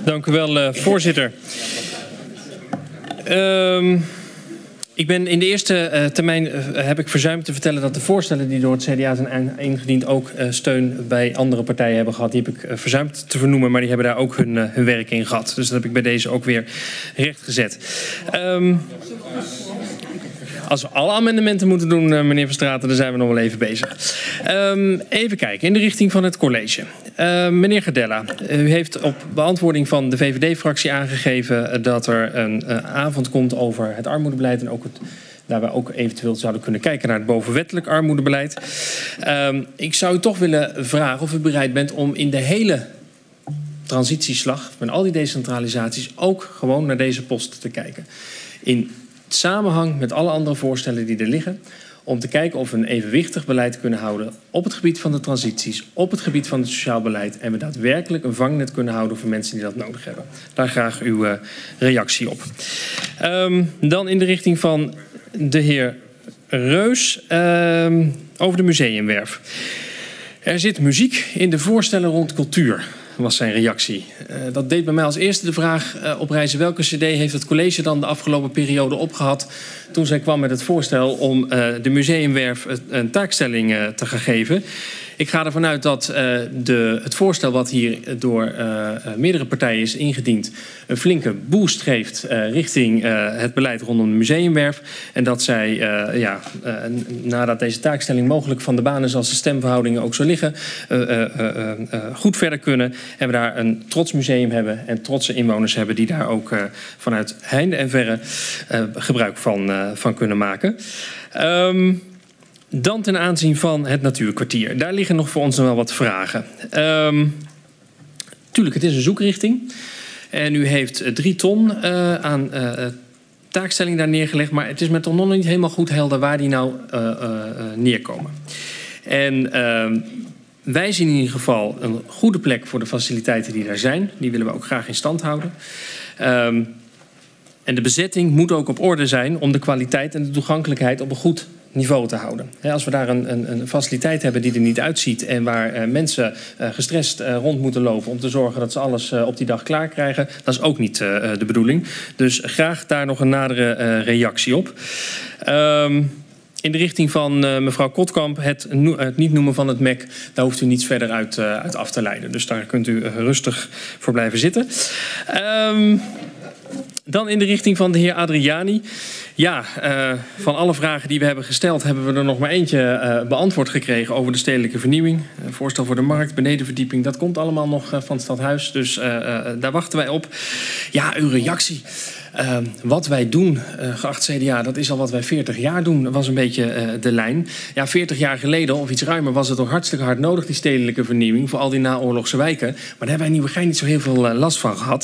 Dank u wel, voorzitter. Ik ben in de eerste termijn heb ik verzuimd te vertellen dat de voorstellen die door het CDA zijn ingediend ook steun bij andere partijen hebben gehad. Die heb ik verzuimd te vernoemen, maar die hebben daar ook hun werk in gehad. Dus dat heb ik bij deze ook weer rechtgezet. Als we alle amendementen moeten doen, meneer Verstraeten, dan zijn we nog wel even bezig. Even kijken, in de richting van het college. Meneer Gerdella, u heeft op beantwoording van de VVD-fractie aangegeven dat er een avond komt over het armoedebeleid en ook daar we ook eventueel zouden kunnen kijken naar het bovenwettelijk armoedebeleid. Ik zou u toch willen vragen of u bereid bent om in de hele transitieslag, met al die decentralisaties, ook gewoon naar deze post te kijken. In samenhang met alle andere voorstellen die er liggen, om te kijken of we een evenwichtig beleid kunnen houden op het gebied van de transities, op het gebied van het sociaal beleid en we daadwerkelijk een vangnet kunnen houden voor mensen die dat nodig hebben. Daar graag uw reactie op. Dan in de richting van de heer Reus over de museumwerf. Er zit muziek in de voorstellen rond cultuur, was zijn reactie. Dat deed bij mij als eerste de vraag oprijzen welke cd heeft het college dan de afgelopen periode opgehad toen zij kwam met het voorstel om de museumwerf een taakstelling te gaan geven. Ik ga ervan uit dat het voorstel wat hier door meerdere partijen is ingediend een flinke boost geeft richting het beleid rondom de museumwerf. En dat zij, nadat deze taakstelling mogelijk van de baan is als de stemverhoudingen ook zo liggen, goed verder kunnen. En we daar een trots museum hebben en trotse inwoners hebben die daar ook vanuit heinde en verre gebruik van kunnen maken. Dan ten aanzien van het natuurkwartier. Daar liggen nog voor ons nog wel wat vragen. Tuurlijk, het is een zoekrichting. En u heeft 3 ton aan taakstelling daar neergelegd. Maar het is me toch nog niet helemaal goed helder waar die nou neerkomen. En wij zien in ieder geval een goede plek voor de faciliteiten die daar zijn. Die willen we ook graag in stand houden. En de bezetting moet ook op orde zijn om de kwaliteit en de toegankelijkheid op een goed niveau te houden. Als we daar een faciliteit hebben die er niet uitziet en waar mensen gestrest rond moeten lopen om te zorgen dat ze alles op die dag klaar krijgen, dat is ook niet de bedoeling. Dus graag daar nog een nadere reactie op. In de richting van mevrouw Kotkamp, het niet noemen van het MEC, daar hoeft u niets verder uit af te leiden. Dus daar kunt u rustig voor blijven zitten. Dan in de richting van de heer Adriani. Ja, van alle vragen die we hebben gesteld hebben we er nog maar eentje beantwoord gekregen over de stedelijke vernieuwing. Voorstel voor de markt, benedenverdieping, dat komt allemaal nog van het stadhuis. Dus daar wachten wij op. Ja, uw reactie. Wat wij doen, geacht CDA, dat is al wat wij 40 jaar doen, was een beetje de lijn. Ja, 40 jaar geleden, of iets ruimer, was het toch hartstikke hard nodig, die stedelijke vernieuwing, voor al die naoorlogse wijken. Maar daar hebben wij in Nieuwegein niet zo heel veel last van gehad.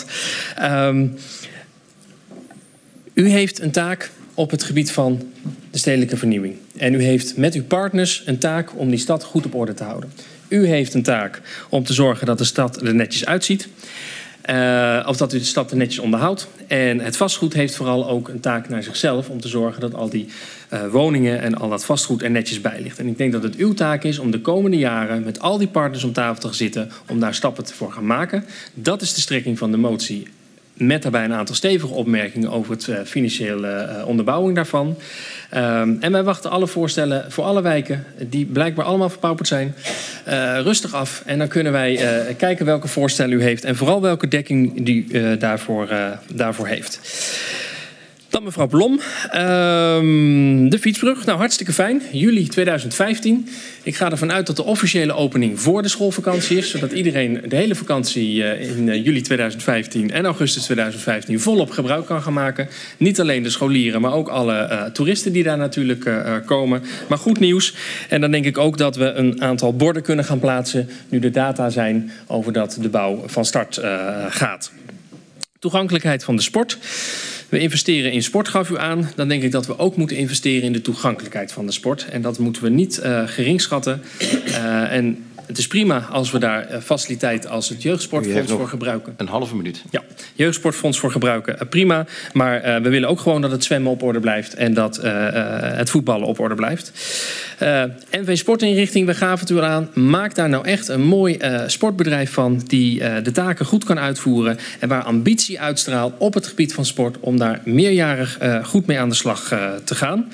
U heeft een taak op het gebied van de stedelijke vernieuwing. En u heeft met uw partners een taak om die stad goed op orde te houden. U heeft een taak om te zorgen dat de stad er netjes uitziet. Of dat u de stad er netjes onderhoudt. En het vastgoed heeft vooral ook een taak naar zichzelf om te zorgen dat al die woningen en al dat vastgoed er netjes bij ligt. En ik denk dat het uw taak is om de komende jaren met al die partners om tafel te gaan zitten om daar stappen voor gaan maken. Dat is de strekking van de motie. Met daarbij een aantal stevige opmerkingen over het financiële onderbouwing daarvan. En wij wachten alle voorstellen voor alle wijken, die blijkbaar allemaal verpauperd zijn, rustig af. En dan kunnen wij kijken welke voorstellen u heeft en vooral welke dekking die daarvoor heeft. Dan mevrouw Blom, de fietsbrug. Nou, hartstikke fijn. Juli 2015. Ik ga ervan uit dat de officiële opening voor de schoolvakantie is, zodat iedereen de hele vakantie in juli 2015 en augustus 2015 volop gebruik kan gaan maken. Niet alleen de scholieren, maar ook alle toeristen die daar natuurlijk komen. Maar goed nieuws. En dan denk ik ook dat we een aantal borden kunnen gaan plaatsen, nu de data zijn over dat de bouw van start gaat. Toegankelijkheid van de sport. We investeren in sport, gaf u aan. Dan denk ik dat we ook moeten investeren in de toegankelijkheid van de sport. En dat moeten we niet gering schatten. En het is prima als we daar faciliteiten als het jeugdsportfonds voor gebruiken. Een halve minuut. Ja. jeugdsportfonds voor gebruiken, prima. Maar we willen ook gewoon dat het zwemmen op orde blijft en dat het voetballen op orde blijft. NV Sportinrichting, we gaven het u al aan. Maak daar nou echt een mooi sportbedrijf van die de taken goed kan uitvoeren en waar ambitie uitstraalt op het gebied van sport om daar meerjarig goed mee aan de slag te gaan.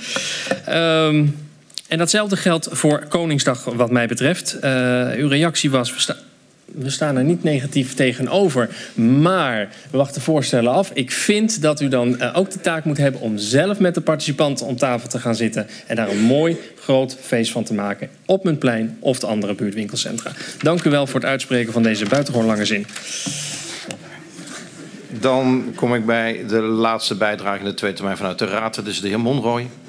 En datzelfde geldt voor Koningsdag wat mij betreft. Uw reactie was, we staan er niet negatief tegenover, maar we wachten voorstellen af. Ik vind dat u dan ook de taak moet hebben om zelf met de participanten om tafel te gaan zitten en daar een mooi groot feest van te maken op Muntplein of de andere buurtwinkelcentra. Dank u wel voor het uitspreken van deze buitengewoon lange zin. Dan kom ik bij de laatste bijdrage in de tweede termijn vanuit de Raad. Dat is de heer Monrooy.